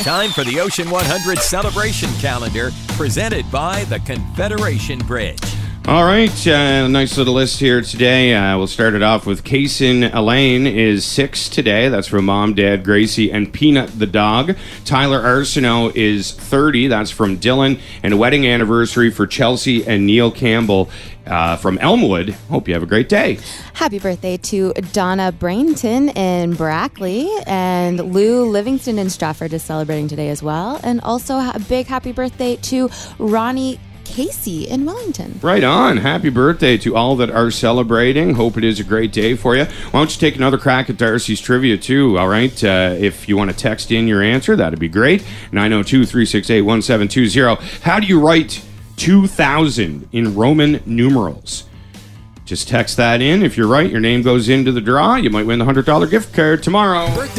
Time for the Ocean 100 celebration calendar presented by the Confederation Bridge. All right, nice little list here today. We'll start it off with Kaysen Elaine is 6 today. That's from Mom, Dad, Gracie, and Peanut the dog. Tyler Arsenault is 30. That's from Dylan. And a wedding anniversary for Chelsea and Neil Campbell from Elmwood. Hope you have a great day. Happy birthday to Donna Brainton in Brackley, and Lou Livingston in Stratford is celebrating today as well. And also a big happy birthday to Ronnie Casey in Wellington. Right on. Happy birthday to all that are celebrating. Hope it is a great day for you. Why don't you take another crack at Darcy's trivia too, all right? If you want to text in your answer, that'd be great. 902-368-1720. How do you write 2000 in Roman numerals? Just text that in. If you're right, your name goes into the draw. You might win the $100 gift card tomorrow.